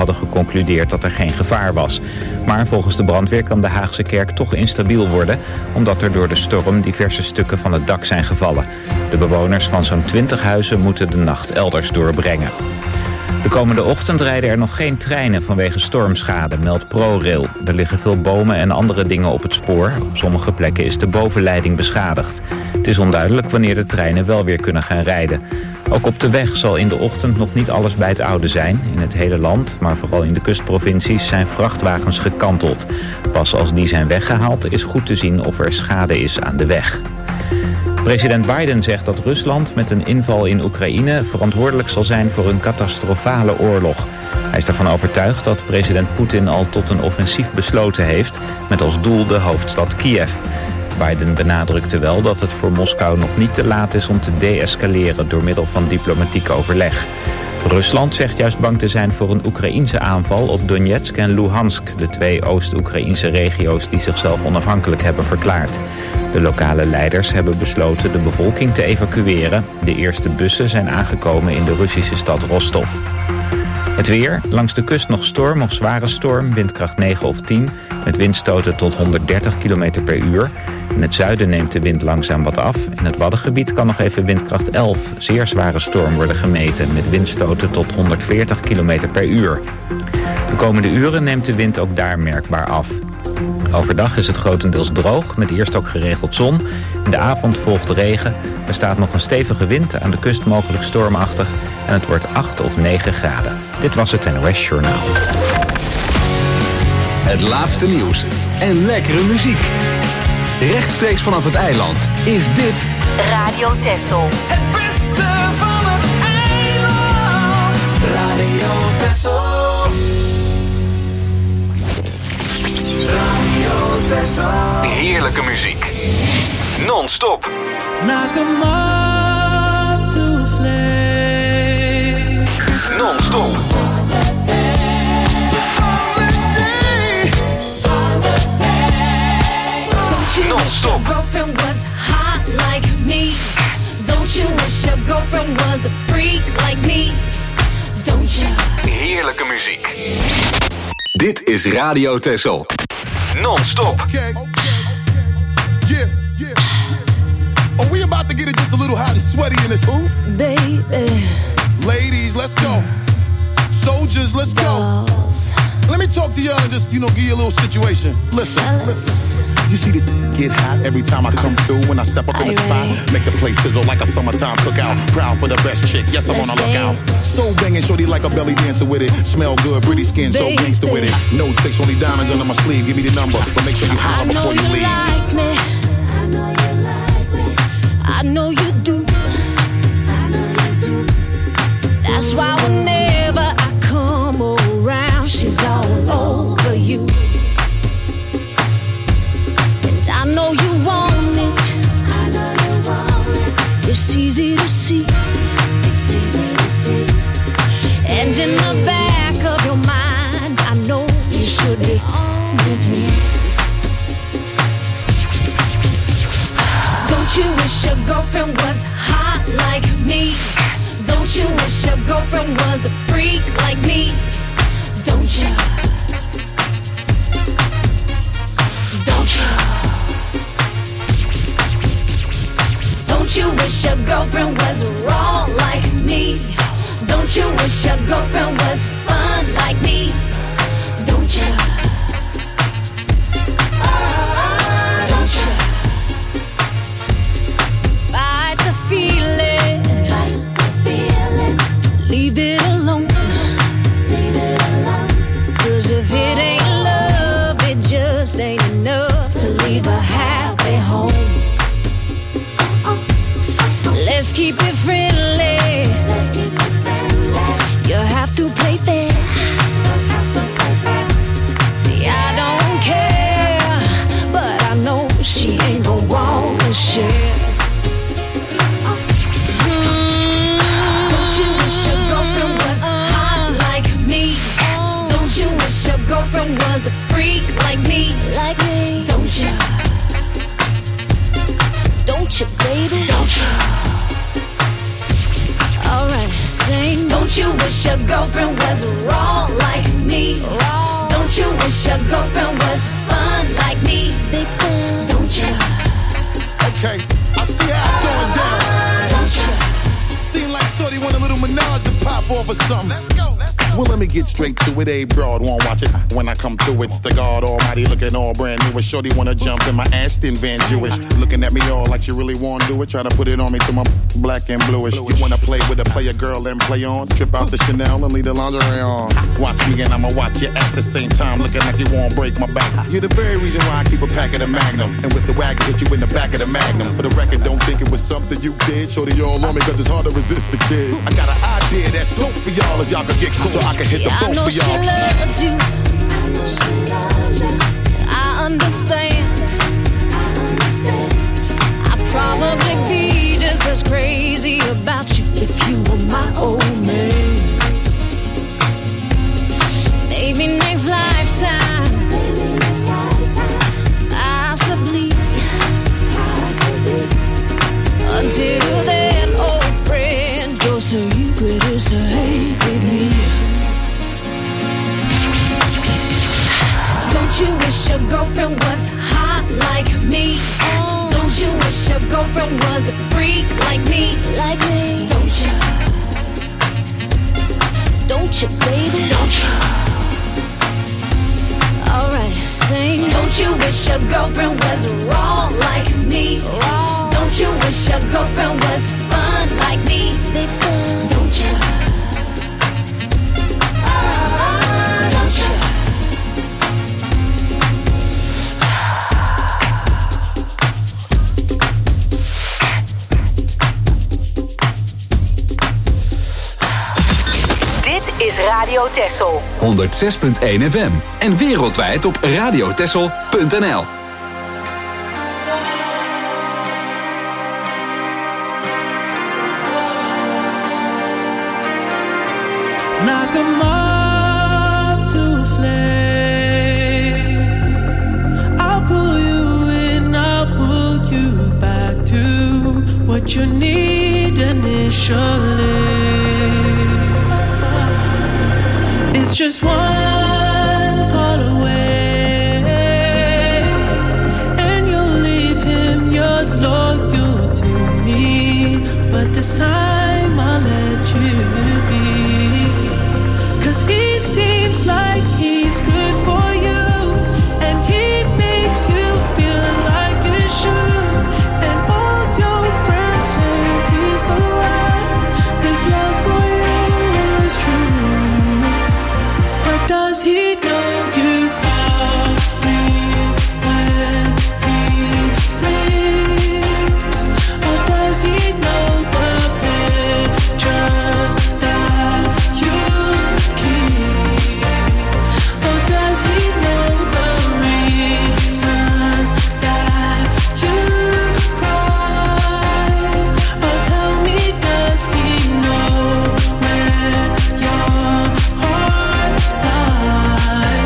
hadden geconcludeerd dat er geen gevaar was. Maar volgens de brandweer kan de Haagse kerk toch instabiel worden, omdat er door de storm diverse stukken van het dak zijn gevallen. De bewoners van zo'n 20 huizen moeten de nacht elders doorbrengen. De komende ochtend rijden er nog geen treinen vanwege stormschade, meldt ProRail. Er liggen veel bomen en andere dingen op het spoor. Op sommige plekken is de bovenleiding beschadigd. Het is onduidelijk wanneer de treinen wel weer kunnen gaan rijden. Ook op de weg zal in de ochtend nog niet alles bij het oude zijn. In het hele land, maar vooral in de kustprovincies, zijn vrachtwagens gekanteld. Pas als die zijn weggehaald is goed te zien of er schade is aan de weg. President Biden zegt dat Rusland met een inval in Oekraïne verantwoordelijk zal zijn voor een catastrofale oorlog. Hij is ervan overtuigd dat president Poetin al tot een offensief besloten heeft, met als doel de hoofdstad Kiev. Biden benadrukte wel dat het voor Moskou nog niet te laat is om te deescaleren door middel van diplomatiek overleg. Rusland zegt juist bang te zijn voor een Oekraïense aanval op Donetsk en Luhansk, de 2 Oost-Oekraïnse regio's die zichzelf onafhankelijk hebben verklaard. De lokale leiders hebben besloten de bevolking te evacueren. De eerste bussen zijn aangekomen in de Russische stad Rostov. Het weer, langs de kust nog storm of zware storm, windkracht 9 of 10... met windstoten tot 130 km per uur. In het zuiden neemt de wind langzaam wat af. In het Waddengebied kan nog even windkracht 11, zeer zware storm worden gemeten, met windstoten tot 140 km per uur. De komende uren neemt de wind ook daar merkbaar af. Overdag is het grotendeels droog, met eerst ook geregeld zon. In de avond volgt regen. Er staat nog een stevige wind, aan de kust mogelijk stormachtig. En het wordt 8 of 9 graden. Dit was het NOS Journaal. Het laatste nieuws en lekkere muziek. Rechtstreeks vanaf het eiland is dit Radio Texel. Het beste van het eiland. Radio Texel. Radio Texel. heerlijke muziek. Non-stop. Knock 'em off to a flame. Non-stop. Non-stop. Girlfriend was hot like me. Don't you wish your girlfriend was a freak like me? Don't you? Heerlijke muziek. Dit is Radio Texel. Non-stop. Okay. Yeah. Are we about to get it just a little hot and sweaty in this hoop? Baby. Ladies, let's go. Soldiers, let's go. Let me talk to y'all and just, give you a little situation. Listen. You see the get hot every time I come through. When I step up in the spot, make the place sizzle like a summertime cookout. Proud for the best chick, yes, I'm on a lookout. So banging, shorty like a belly dancer with it. Smell good, pretty skin, so gangster with it. No tricks, only diamonds under my sleeve. Give me the number, but make sure you holler before you leave. Like me. I know you like me. I know you do. I know you do. That's why whenever I come around, she's all over you. I know you want it. I know you want it. It's easy to see. It's easy to see. And in the back of your mind, I know you should be on with me. Don't you wish your girlfriend was hot like me? Don't you wish your girlfriend was a freak like me? Don't you? Don't you? Don't you wish your girlfriend was wrong like me? Don't you wish your girlfriend was fun like me? Don't you? Don't you? Fight the feeling. Fight the feeling. Leave it alone. Leave it alone. 'Cause if it ain't love, it just ain't enough to leave a happy home. Let's keep it friendly. Let's keep it friendly. You have to play fair. See, I don't care, but I know she ain't gon' wanna share. Don't you wish your girlfriend was hot like me? Don't you wish your girlfriend was a freak like me? Like me? Don't you? Don't you, baby? Don't you? Alright, sing. Don't you wish your girlfriend was wrong like me? wish your girlfriend was fun like me? Big fan, don't you? Okay, I see how it's going down. Don't you? Seem like Shorty want a little menage to pop off or something. Let's go. Well, let me get straight to it. A broad won't watch it. When I come through, it's the God Almighty looking all brand new. Shorty wanna jump in my Aston Van Jewish. Looking at me all like she really wanna do it. Try to put it on me till my black and bluish. You wanna play with a player girl and play on? Trip out the Chanel and leave the lingerie on. Watch me and I'ma watch you at the same time. Looking like you won't break my back. You're the very reason why I keep a pack of the Magnum. And with the wagon, hit you in the back of the Magnum. For the record, don't think it was something you did. Shorty all on me cause it's hard to resist the kid. I got an idea that's dope for y'all as y'all can get cool. So I can hit the boat for y'all. I know she loves you. I understand. I'd probably be just as crazy about you if you were my old man. Maybe next lifetime. Possibly. Until then, old friend, your secret is safe with me. Don't you wish your girlfriend was hot like me? Don't you wish your girlfriend was a freak like me? Like me? Don't you? Don't you, baby? Don't you? Alright, sing. Don't you wish your girlfriend was raw like me? Raw. Don't you wish your girlfriend was fun like me? Big fun. Don't you? Don't you? Is Radio Texel 106.1 FM en wereldwijd op radiotexel.nl. Knock 'em up to a flame. I'll pull you in, I'll pull you back to what you need initially. It's just one call away, and you'll leave him, you're loyal to me. But this time I'll let you be, 'cause he seems like he's good for you, and he makes you feel like you should. And all your friends say he's the one, his love for you is true. Does he know you call me when he sleeps? Or does he know the pictures that you keep? Or does he know the reasons that you cry? Or tell me, does he know where your heart lies?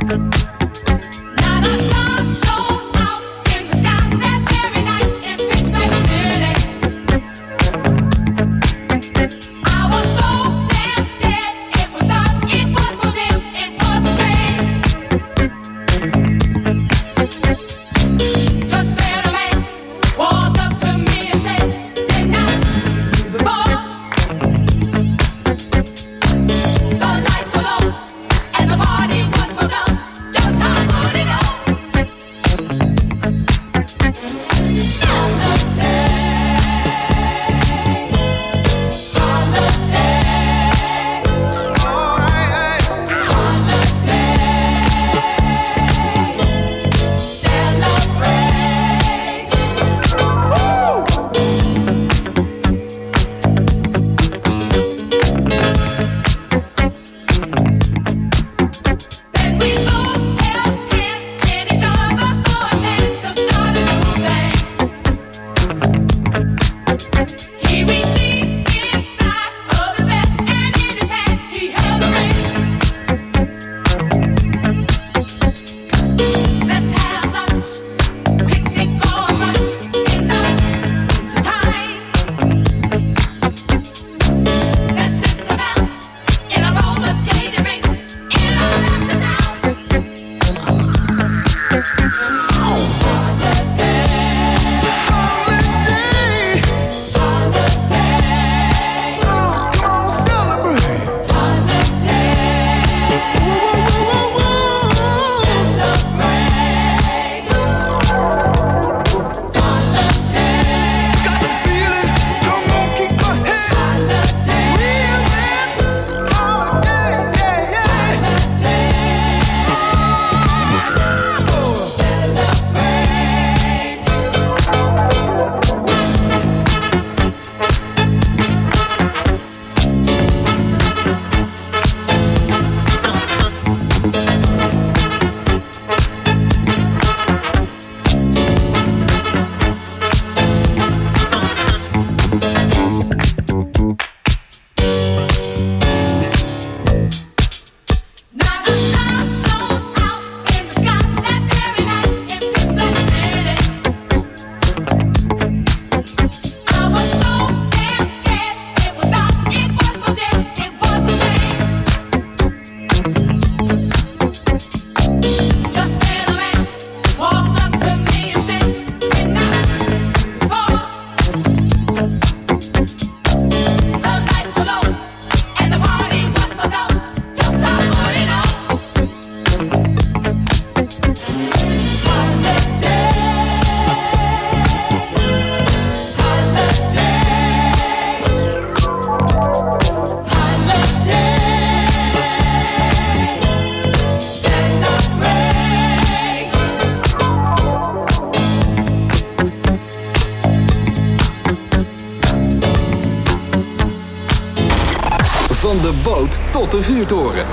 Van de boot tot de vuurtoren.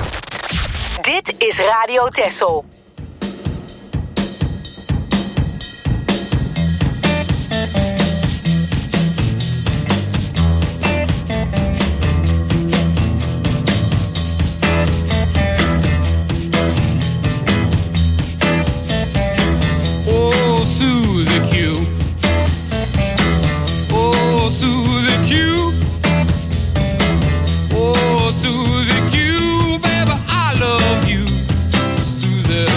Dit is Radio Texel. Susie Q, baby, I love you. Susie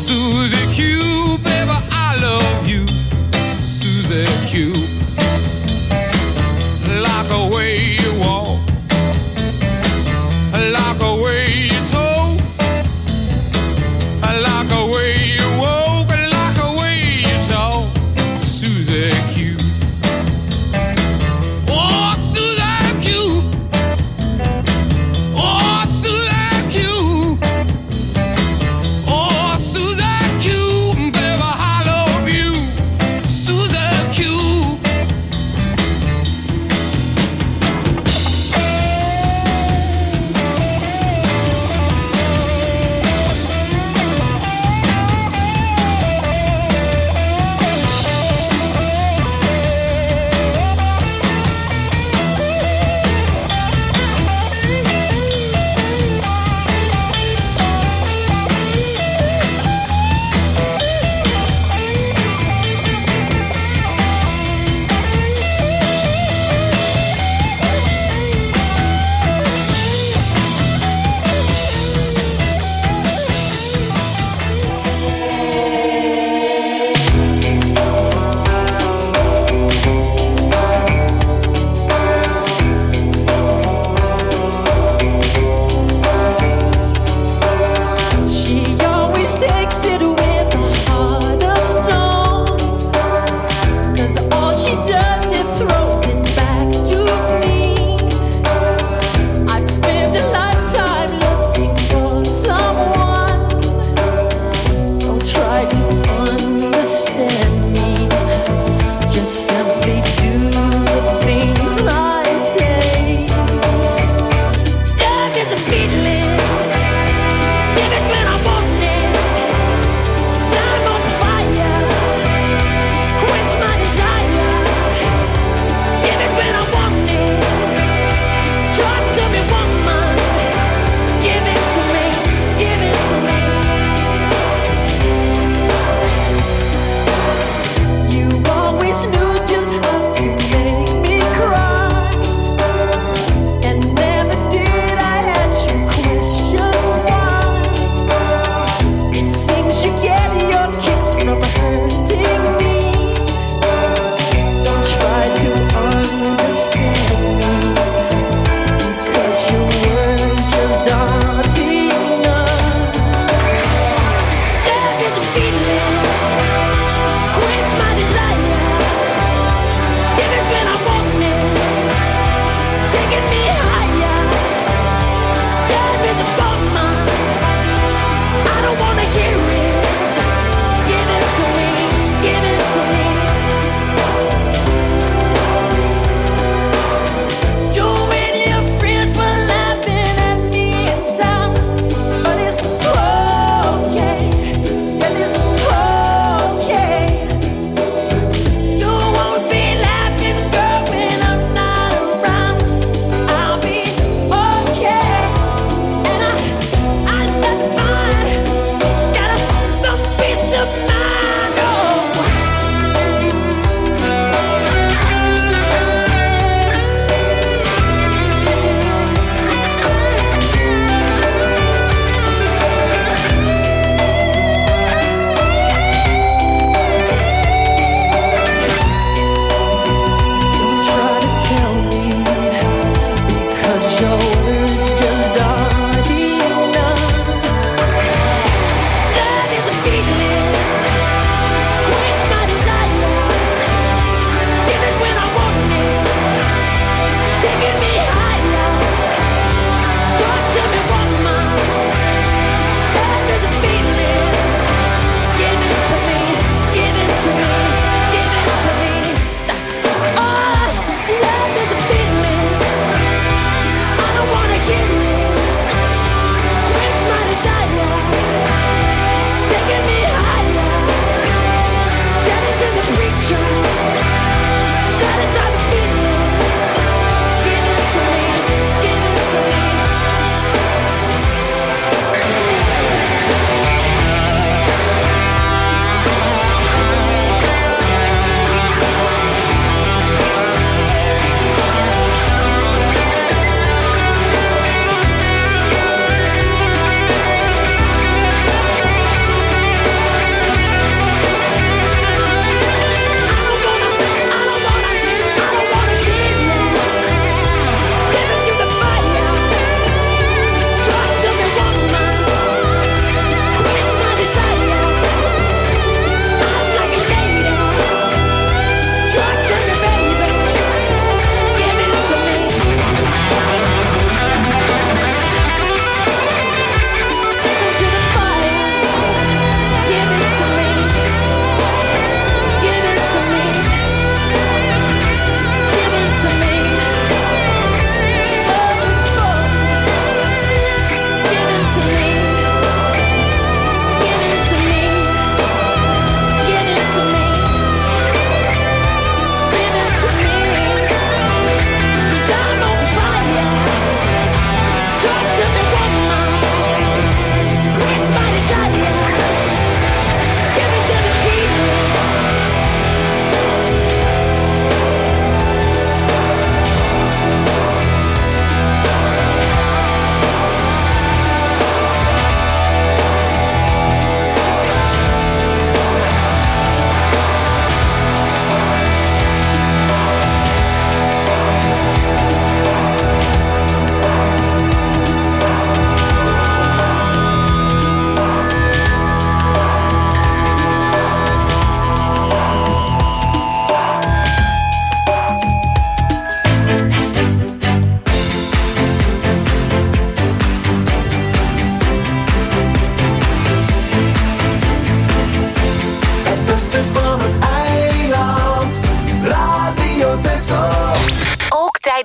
Susie Q, baby, I love you. Susie Q. Like the way you walk, like the way you talk, like the way you walk, like the way you talk. Susie Q. Oh, Susie Q. Oh, Susie Q. Oh, Susie Q. Baby, I love you. Susie Q.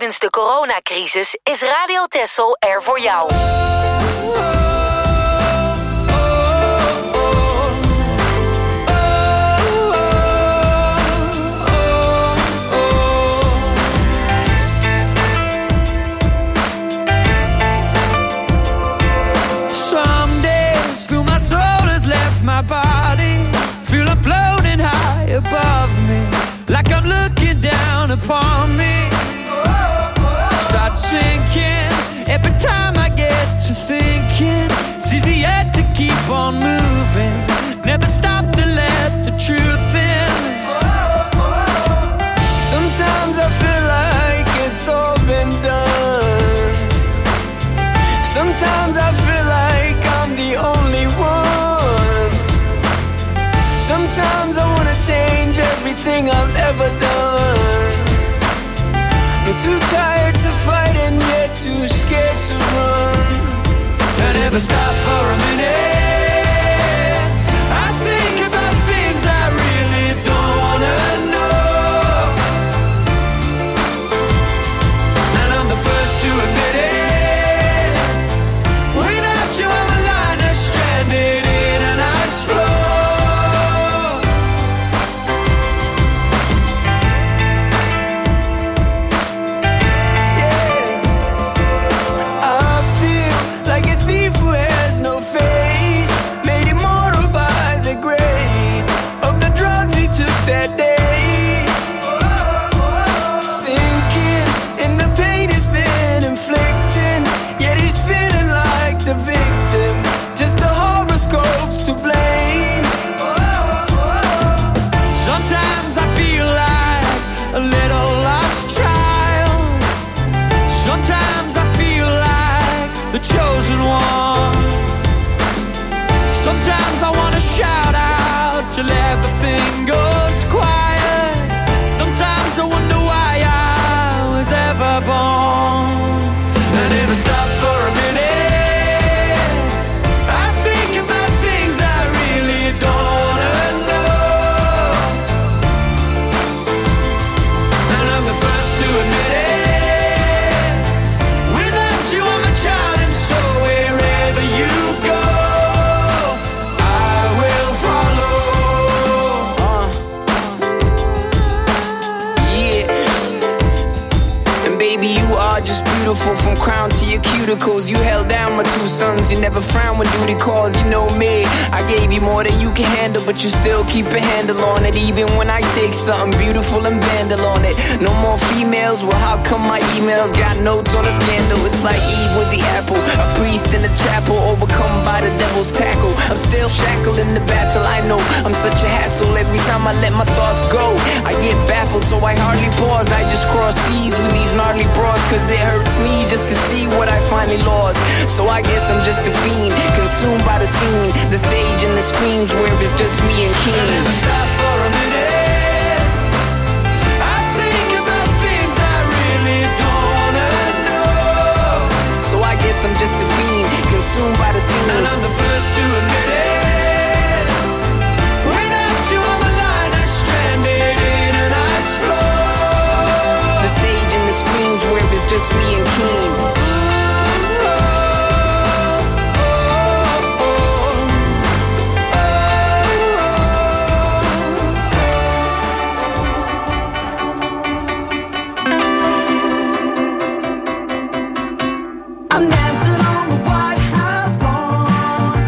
Tijdens de coronacrisis is Radio Texel er voor jou. Some days feel my soul has left my body, feel I'm floating high above me, like I'm looking down upon me. Start sinking every time I get to thinking. It's easy yet to keep on moving, never stop to let the truth in. Sometimes I feel like it's all been done. Sometimes I feel like I'm the only one. Sometimes I wanna change everything I've ever done. I'm too tired to fight and yet too scared to run. I never stop for a minute. I think about things I really don't wanna know. And I'm the first to admit it. Without you I'm a liner stranded in an ice floor. That day, sinking in the pain he's been inflicting, yet he's feeling like the victim, just the horoscopes to blame. Sometimes I feel like a little lost child. Sometimes I feel like the chosen one. Sometimes I want to shout out till everything goes quiet. Sometimes I wonder why I was ever born. I never stop for a minute. I think about things I really don't wanna know. And I'm the first to admit it. Without you I'm a child, and so wherever you go I will follow. Baby, you are just beautiful from crown to your cuticles. You held down my two sons, you never frown when duty calls. You know me, I gave you more than you can handle, but you still keep a handle on it. Even when I take something beautiful and vandal on it. No more females, well how come my emails got notes on a scandal? It's like Eve with the apple, a priest in the chapel, overcome by the devil's tackle. I'm still shackled in the battle, I know I'm such a hassle. Every time I let my thoughts go, I get baffled, so I hardly pause. I just cross seas with these gnarly broads, cause it hurts me just to see what I finally lost. So I guess I'm just a fiend, consumed by the scene, the stage and the screams where it's just me and King. I never stop for a minute. I think about things I really don't wanna know. So I guess I'm just a fiend, consumed by the scene, and I'm the first to admit it. Without you I'm a liner stranded in an ice floor. The stage and the screams where it's just me and King. I'm dancing on the White House lawn.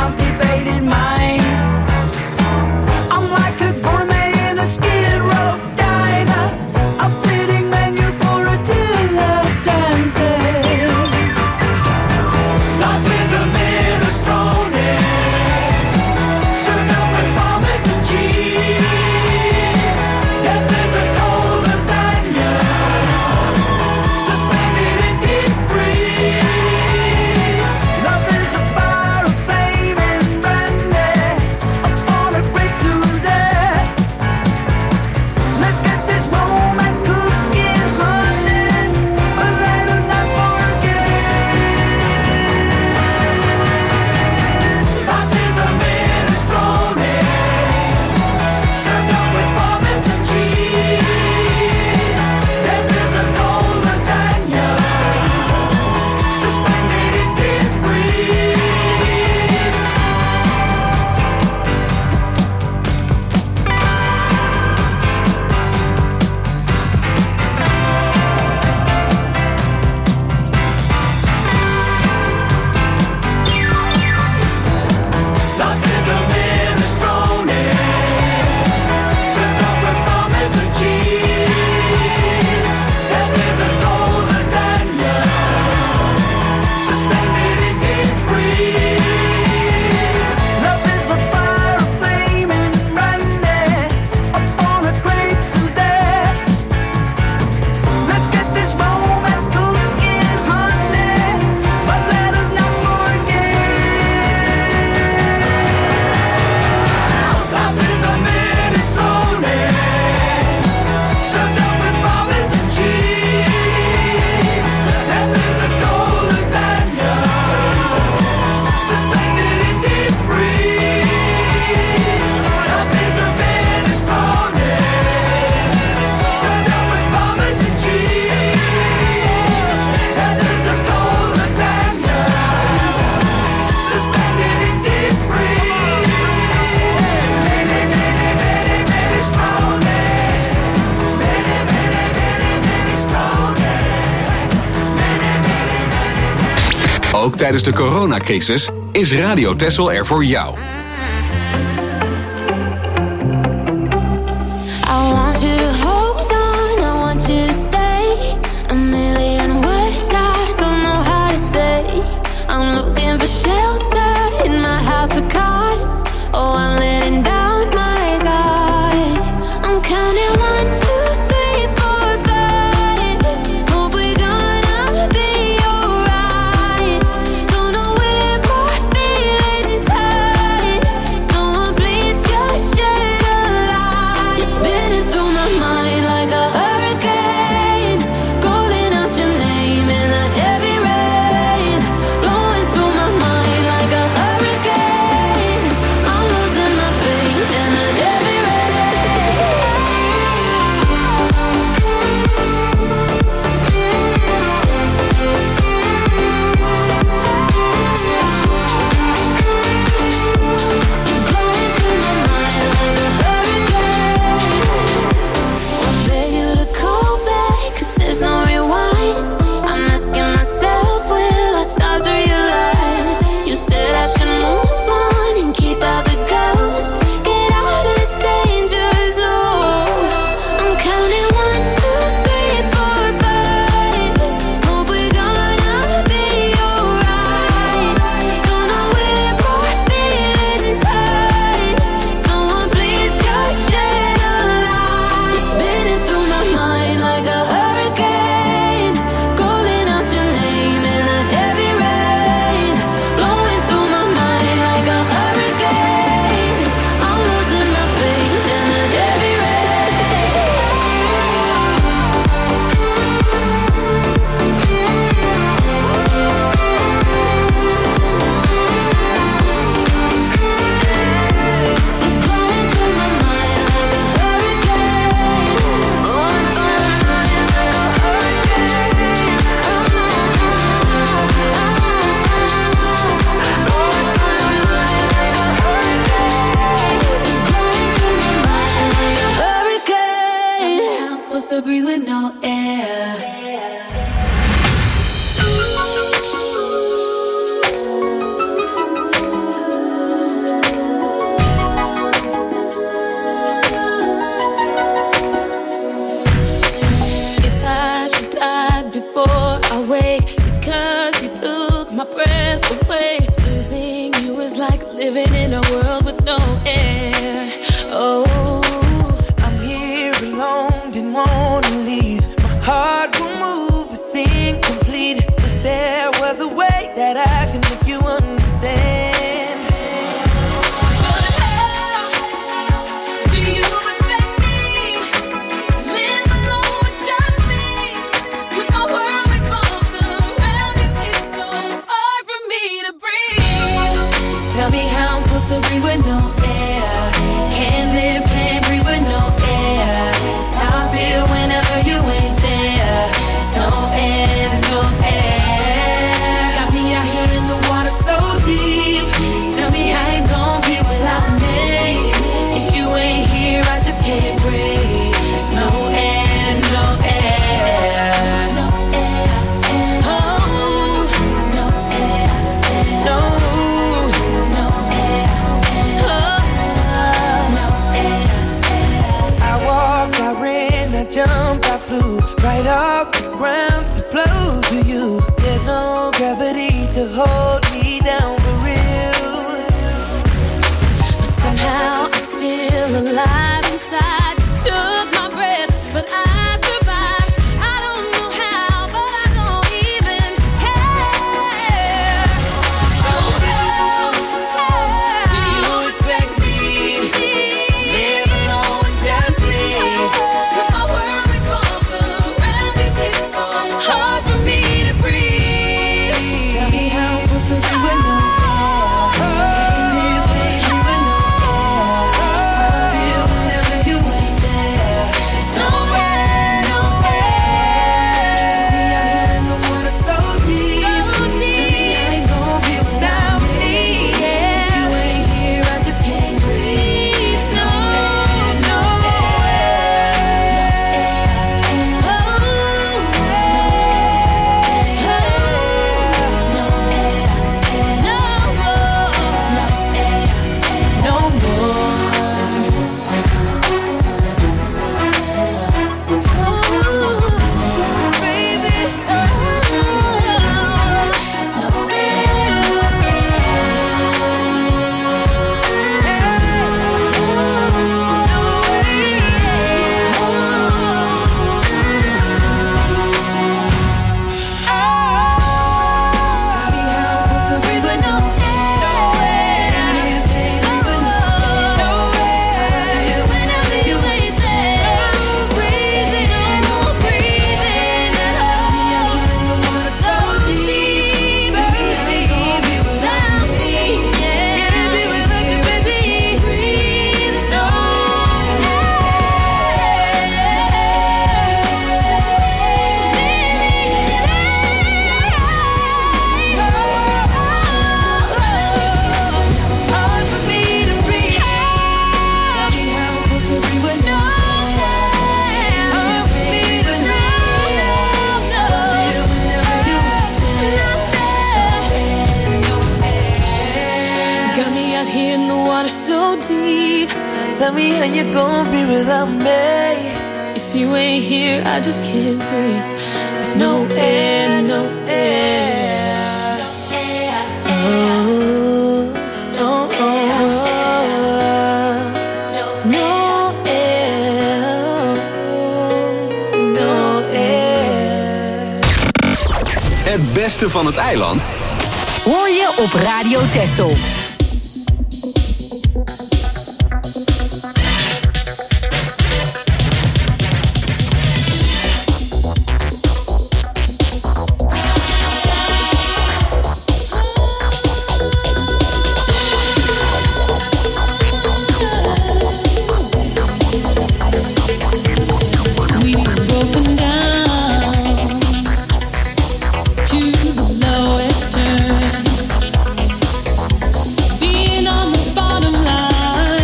constipated mind. I'm like a gourmet in a skid row diner, a fitting menu for a dilettante. Life is a minestrone, served up with Parmesan cheese. Death is a cold lasagna, suspended in deep freeze. Love is the fire of flame and brandy upon a great Tuesday. Let's get this romance cooking, honey, but let us not forget. Life is a minestrone, served up with Parmesan cheese. Death is a cold lasagna, suspended in deep freeze. Life is a minestrone, served up with Parmesan cheese. Death is a cold lasagna, suspended in deep freeze. Love is the fire of flame and brandy upon a great Tuesday. Let's get this romance cooking, honey, but let us not forget. Life is a minestrone, served up with Parmesan cheese. Death is a cold lasagna, suspended in deep freeze. Life is a minestrone, served up with Parmesan cheese. Death is a cold lasagna, suspended in deep freeze. Ook tijdens de coronacrisis is Radio Texel er voor jou. I want you to hold on, I want you to stay. A million words I don't know how to say. I'm looking for shelter in my house of cards. Oh, I'm letting down my guard. I'm counting 1, 2, 3, 4, 5. Hope we're gonna be alright. Don't know where my feelings hurt. my breath away. Losing you is like living in a world with no air. Oh, I'm here alone, didn't wanna leave. My heart will move, it's incomplete. Wish there was a way that I can make you understand. Tell me how I'm supposed to breathe with no air. Can't live, can't breathe with no air. It's how I feel whenever you ain't there. It's no air, no air. Got me out here in the water so deep. Tell me how you gon' be without me. If you ain't here, I just can't breathe. It's no air, no air. No air, oh, no air, no. Jump, I flew right off the ground to flow to you. There's no gravity to hold me down for real. But somehow I'm still alive inside. You took my breath, but I survived. I don't know how, but I don't even care. So do you expect me to live alone with just me? Hard for me to breathe. Tell me how I'm supposed to be with no air. Can't live, can't live with no air. It's how I feel whenever you ain't there. It's no air, no air. Me out here in the water so deep. Tell me how you gon' be without me. If you ain't here, I just can't breathe. It's no air, no Tell me how you gon' be without me. If you ain't here, I just can't breathe. There's no air, no air. Oh, no air. No air. No air. Het beste van het eiland Hoor je op Radio Texel. Being on the bottom line.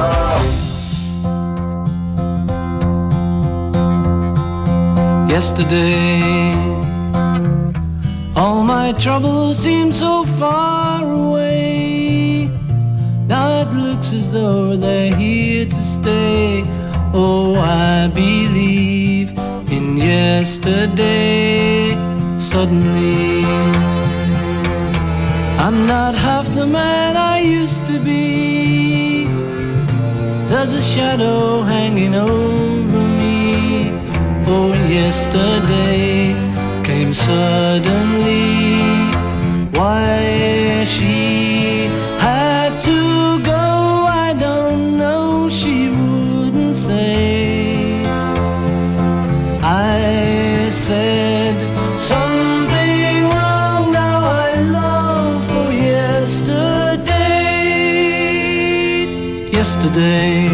Yesterday, all my troubles seem so far away. Now it looks as though they're here to stay. Oh, I believe in yesterday. Suddenly, I'm not half the man I used to be. There's a shadow hanging over me. Oh, yesterday came suddenly. Why she had to go, I don't know, she wouldn't say. I said something wrong, now I long for yesterday. Yesterday,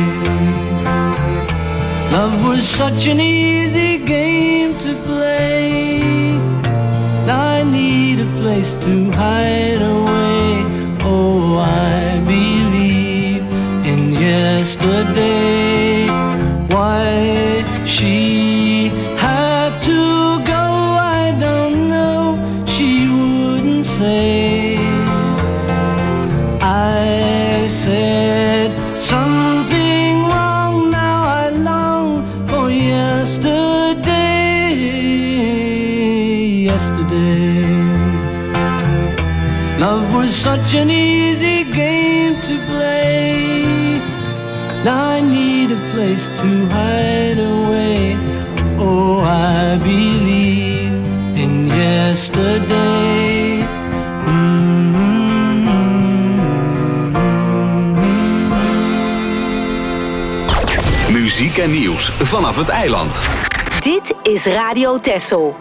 love was such an easy game to play. Now I need a place to hide away. Oh, I believe in yesterday. Why she had to go, I don't know, she wouldn't say. I said something wrong, now I long for yesterday. Yesterday, love was such an easy game to play. Now I need a place to hide away. Oh, I believe in yesterday. Muziek en nieuws vanaf het eiland. Dit is Radio Texel.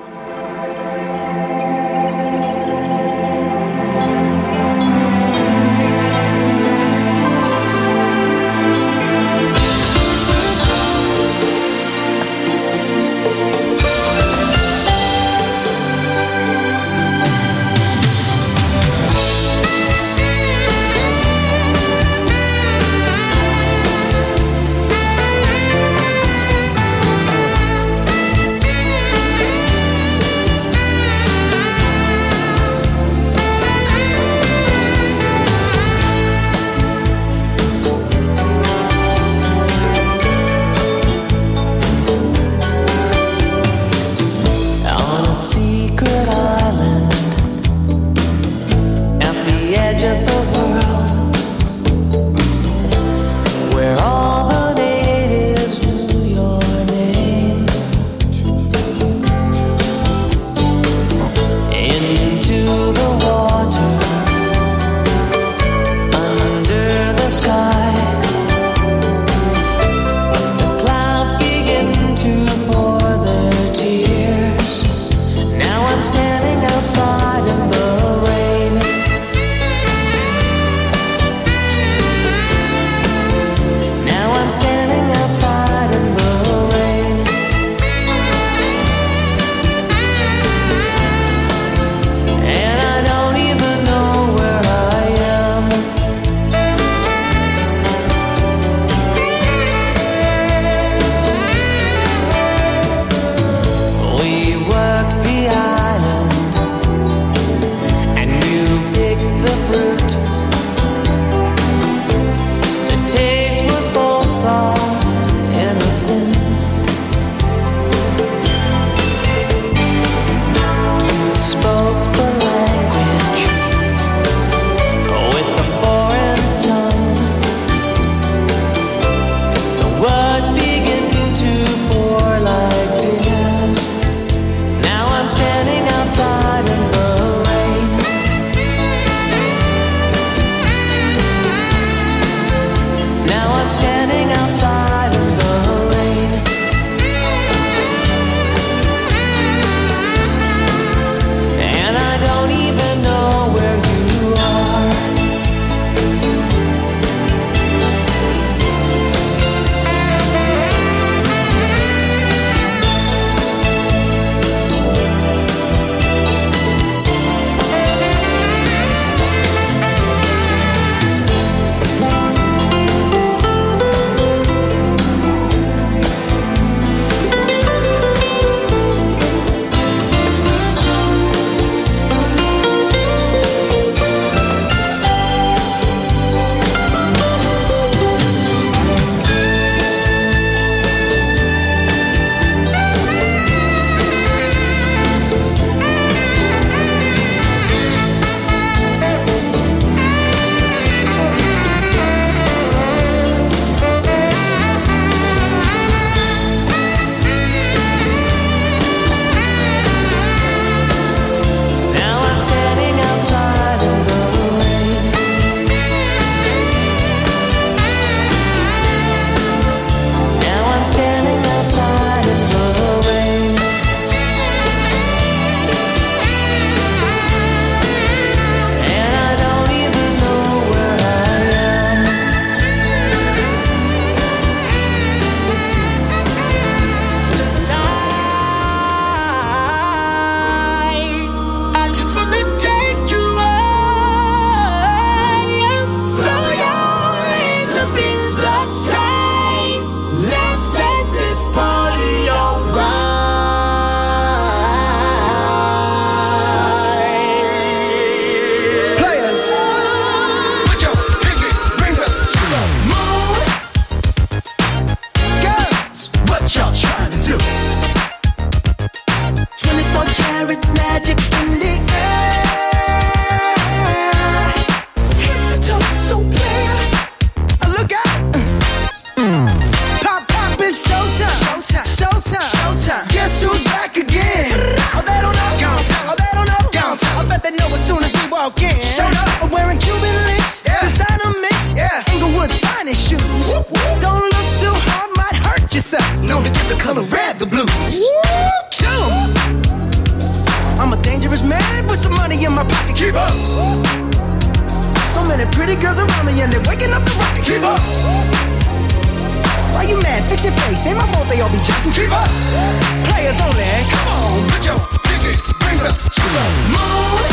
Keep up. So many pretty girls around me and they're waking up the rocket. Keep up. Why you mad? Fix your face. Ain't my fault they all be jacking. Keep up. Players only. Come on, put your pinky rings up to the moon.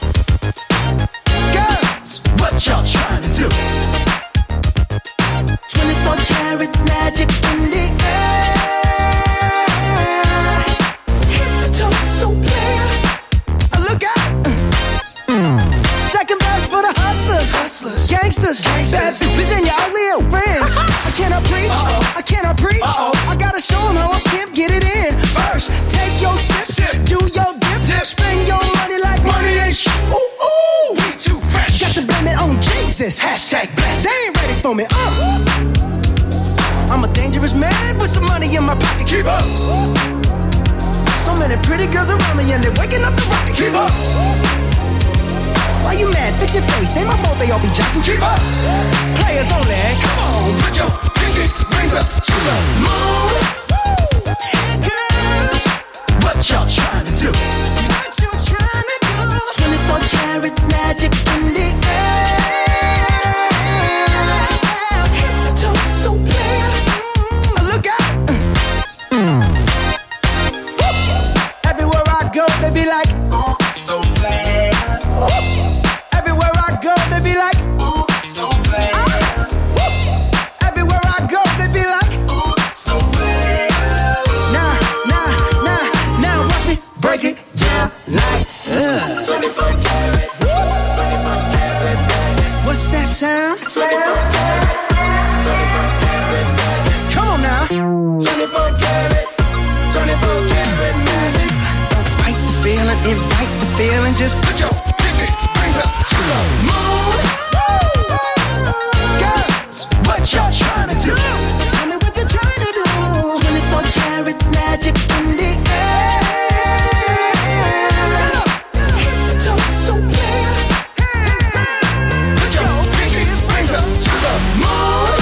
Girls, what y'all trying to do? 24 karat magic in the air. Head to toe, so clear. Look out. Second verse for the hustlers, gangsters, bad bitches and your ugly old friends. I cannot preach, I cannot preach. I gotta show them how I can't get it in. First, take your sip, do your dip, spend your money like money ain't shit. Ooh, ooh, We too fresh. got to blame it on Jesus. Hashtag blessed. They ain't ready for me. I'm a dangerous man with some money in my pocket. Keep up. So many pretty girls around me and they're waking up the rocket. Keep up. Why you mad? Fix your face. Ain't my fault they all be jacking. Keep up. Players only. Come on, put your pinky rings up to the moon. Girls, What y'all trying to do? what you trying to do? 24 karat magic in the air. Head to toe, so clear. Look out. Everywhere I go, they be like, Ooh, so bad. everywhere I go, they be like, Ooh, so bad. everywhere I go, they be like, Ooh, so bad. now, watch me break it down like, 24 karat. 24 karat. what's that sound? Come on now. 24 karat. 24 karat magic. Don't fight the feeling, invite the feeling, just Put your pinky rings up to the moon. girls, What y'all trying to do? tell me what you're trying to do. 24 karat magic in the air. Head to toe, so clear. Put your pinky rings up to the moon.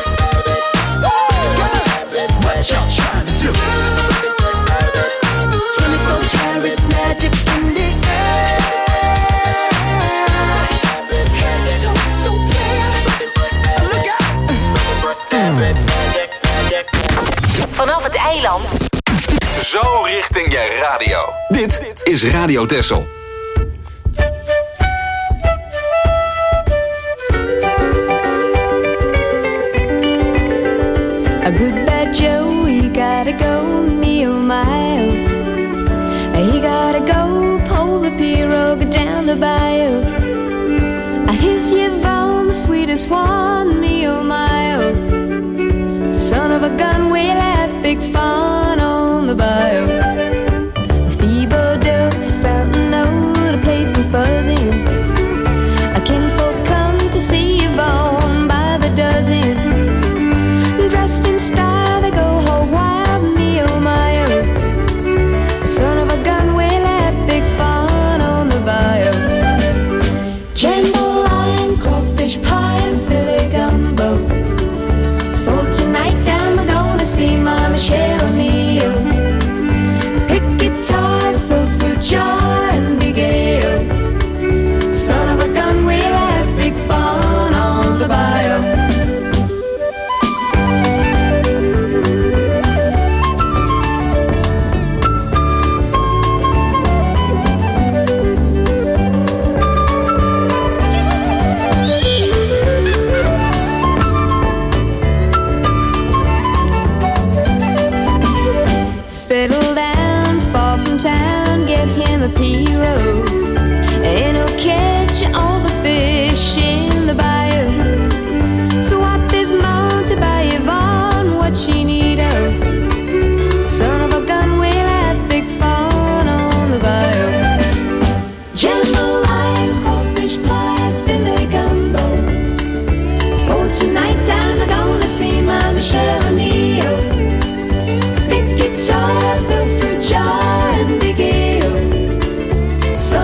Girls, What y'all trying to do? 24 karat magic in the air. Head to toe, so clear. Look out. Vanaf het eiland. Zo richting je radio. Dit is Radio Texel. A good bad Joe, he gotta go, me oh my oh. He gotta go, pull the pirogue down the bayou. Here's Yvonne, the sweetest one, me oh my oh. Son of a gun, we'll have big fun on the bayou. Thibodeau, Fountain Road, the place is buzzing. Kinfolk come to see Yvonne by the dozen. Dressed in style, they go whole wild, me oh my oh. Son of a gun, we'll have big fun on the bayou. Jambalaya, crawfish pie, and Philly gumbo. For tonight down, we're gonna see my Michelle, me oh. Pick guitar, full fruit jar, and big ale. Son of a gun, we'll have big fun on the bayou. Settle down, far from town, get him a pirogue, and he'll catch all the fish in the bayou. Swap his mount to buy Yvonne what she need, oh. Son of a gun, we'll have big fun on the bayou. Jambalaya, crawfish pie, Philly gumbo. For tonight down, they're gonna see my Michelle and Neo. Big guitar, the fruit jar, and big ale.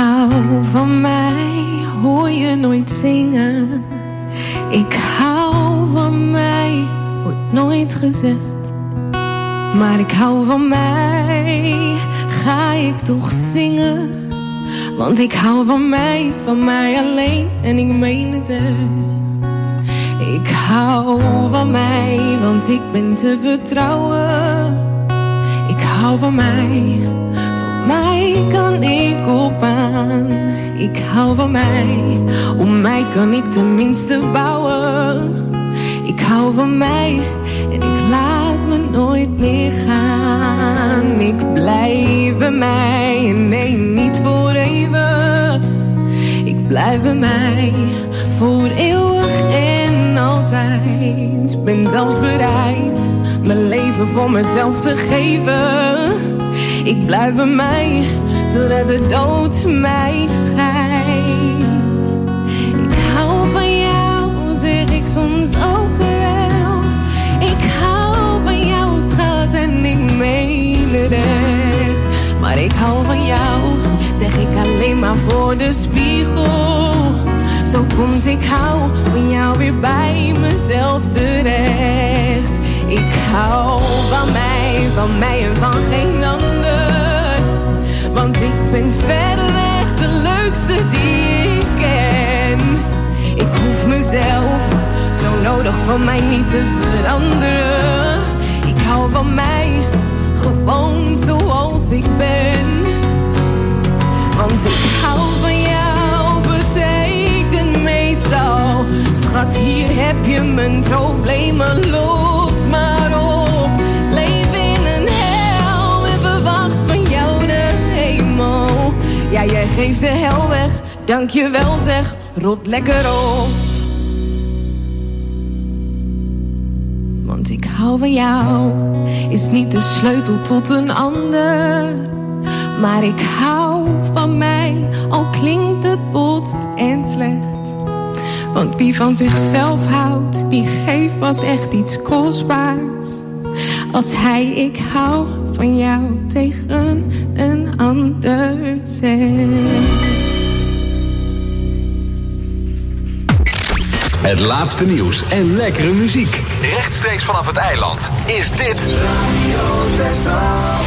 hou van mij, hoor je nooit zingen. Ik hou van mij, wordt nooit gezegd. Maar ik hou van mij, ga ik toch zingen. Want ik hou van mij alleen en ik meen het echt. Ik hou van mij, want ik ben te vertrouwen. Ik hou van mij kan ik op aan. Ik hou van mij, om mij kan ik tenminste bouwen. Ik hou van mij en ik laat me nooit meer gaan. Ik blijf bij mij, nee niet voor eeuwig. Ik blijf bij mij, voor eeuwig en altijd. Ben zelfs bereid, mijn leven voor mezelf te geven. Ik blijf bij mij, totdat de dood mij scheidt. Ik hou van jou, zeg ik soms ook wel. Ik hou van jou, schat, en ik meen het echt. Maar ik hou van jou, zeg ik alleen maar voor de spiegel. Zo komt ik hou van jou weer bij mezelf terecht. Ik hou van mij en van geen ander. Want ik ben verreweg de leukste die ik ken. Ik hoef mezelf zo nodig van mij niet te veranderen. Ik hou van mij, gewoon zoals ik ben. Want ik hou van jou, betekent meestal. Schat, hier heb je mijn problemen, los maar op. Leef in een hel en verwacht van jou de hemel. Ja, jij geeft de hel weg, dankjewel zeg, rot lekker op. Want ik hou van jou, is niet de sleutel tot een ander. Maar ik hou van mij, al klinkt het bot en slecht. Want wie van zichzelf houdt, die geeft pas echt iets kostbaars. Als hij ik hou van jou tegen een ander zegt. Het laatste nieuws en lekkere muziek. Rechtstreeks vanaf het eiland is dit Radio Texel.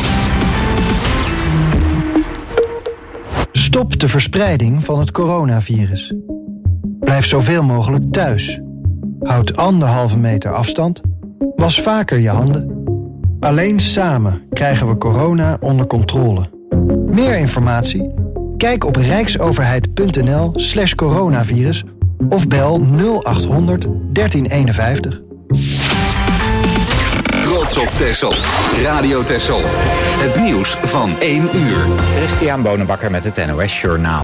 Stop de verspreiding van het coronavirus. Blijf zoveel mogelijk thuis. Houd 1,5 meter afstand. Was vaker je handen. Alleen samen krijgen we corona onder controle. Meer informatie? Kijk op rijksoverheid.nl/coronavirus of bel 0800 1351. Trots op Texel. Radio Texel. Het nieuws van 1 uur. Christian Bonenbakker met het NOS Journaal.